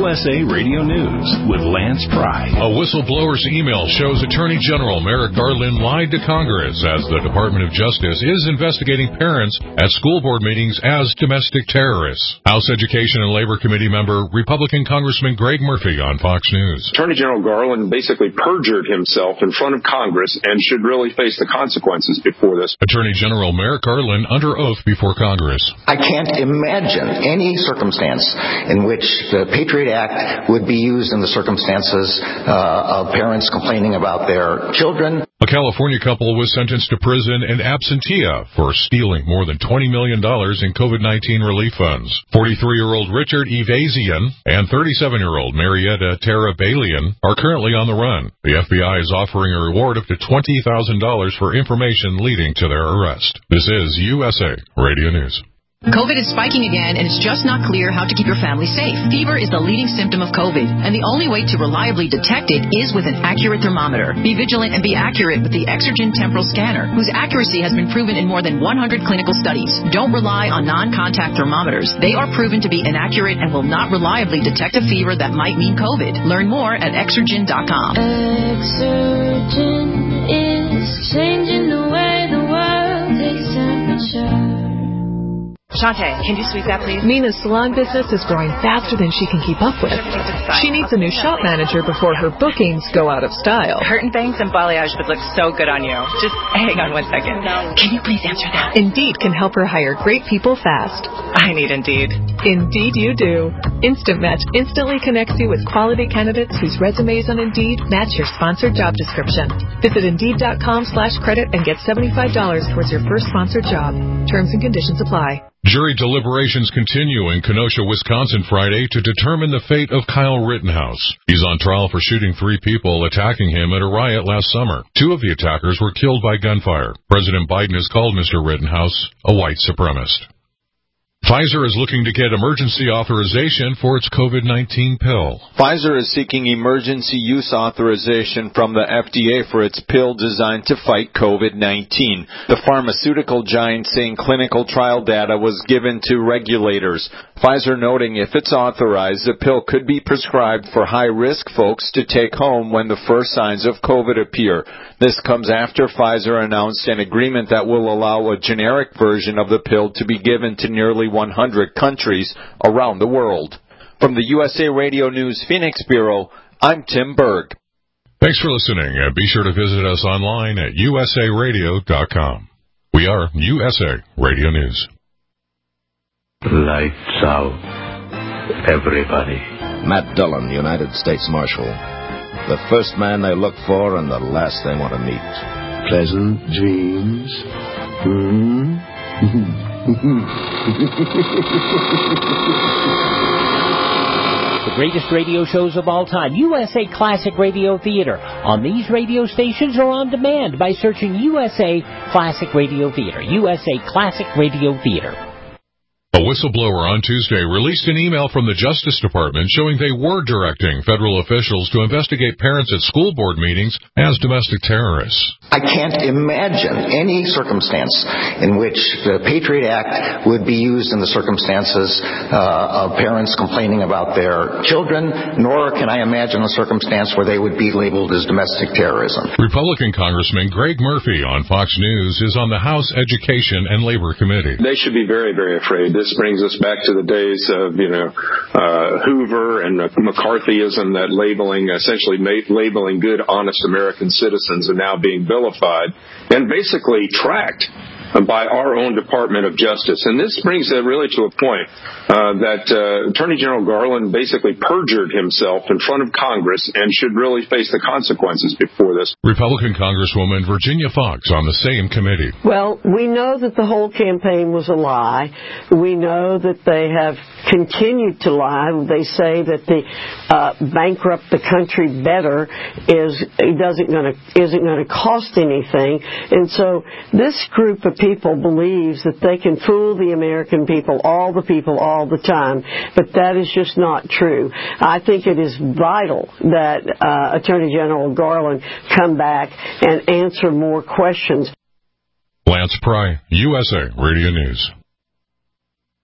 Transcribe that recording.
USA Radio News with Lance Pry. A whistleblower's email shows Attorney General Merrick Garland lied to Congress as the Department of Justice is investigating parents at school board meetings as domestic terrorists. House Education and Labor Committee member Republican Congressman Greg Murphy on Fox News. Attorney General Garland basically perjured himself in front of Congress and should really face the consequences before this. Attorney General Merrick Garland under oath before Congress. I can't imagine any circumstance in which the Patriot Act would be used in the circumstances of parents complaining about their children. A California couple was sentenced to prison in absentia for stealing more than $20 million in COVID-19 relief funds. 43-year-old Richard Evazian and 37-year-old Marietta Terabalian are currently on the run. The FBI is offering a reward up to $20,000 for information leading to their arrest. This is USA Radio News. COVID is spiking again, and it's just not clear how to keep your family safe. Fever is the leading symptom of COVID, and the only way to reliably detect it is with an accurate thermometer. Be vigilant and be accurate with the Exergen Temporal Scanner, whose accuracy has been proven in more than 100 clinical studies. Don't rely on non-contact thermometers. They are proven to be inaccurate and will not reliably detect a fever that might mean COVID. Learn more at Exergen.com. Exergen is changing the way the world takes temperature. Shante, can you sweep that, please? Nina's salon business is growing faster than she can keep up with. She needs a new shop manager before her bookings go out of style. Curtain bangs and balayage would look so good on you. Just hang on one second. Can you please answer that? Indeed can help her hire great people fast. I need Indeed. Indeed you do. Instant Match instantly connects you with quality candidates whose resumes on Indeed match your sponsored job description. Visit Indeed.com/credit and get $75 towards your first sponsored job. Terms and conditions apply. Jury deliberations continue in Kenosha, Wisconsin Friday to determine the fate of Kyle Rittenhouse. He's on trial for shooting 3 people attacking him at a riot last summer. 2 of the attackers were killed by gunfire. President Biden has called Mr. Rittenhouse a white supremacist. Pfizer is looking to get emergency authorization for its COVID-19 pill. Pfizer is seeking emergency use authorization from the FDA for its pill designed to fight COVID-19. The pharmaceutical giant saying clinical trial data was given to regulators. Pfizer noting if it's authorized, the pill could be prescribed for high-risk folks to take home when the first signs of COVID appear. This comes after Pfizer announced an agreement that will allow a generic version of the pill to be given to nearly 100 countries around the world. From the USA Radio News Phoenix Bureau, I'm Tim Berg. Thanks for listening, and be sure to visit us online at usaradio.com. We are USA Radio News. Lights out, everybody. Matt Dillon, United States Marshal. The first man they look for and the last they want to meet. Pleasant dreams. The greatest radio shows of all time, USA Classic Radio Theater, on these radio stations or on demand by searching USA Classic Radio Theater. USA Classic Radio Theater. A whistleblower on Tuesday released an email from the Justice Department showing they were directing federal officials to investigate parents at school board meetings as domestic terrorists. I can't imagine any circumstance in which the Patriot Act would be used in the circumstances of parents complaining about their children, nor can I imagine a circumstance where they would be labeled as domestic terrorism. Republican Congressman Greg Murphy on Fox News is on the House Education and Labor Committee. They should be very, very afraid. This brings us back to the days of, Hoover and McCarthyism, that essentially labeling good, honest American citizens are now being vilified and basically tracked by our own Department of Justice. And this brings it really to a point that Attorney General Garland basically perjured himself in front of Congress and should really face the consequences before this. Republican Congresswoman Virginia Foxx on the same committee. Well, we know that the whole campaign was a lie. We know that they have continued to lie. They say that the bankrupt the country better isn't going to cost anything. And so this group of people believes that they can fool the American people all the time, but that is just not true. I think it is vital that Attorney General Garland come back and answer more questions. Lance Pry, USA Radio News.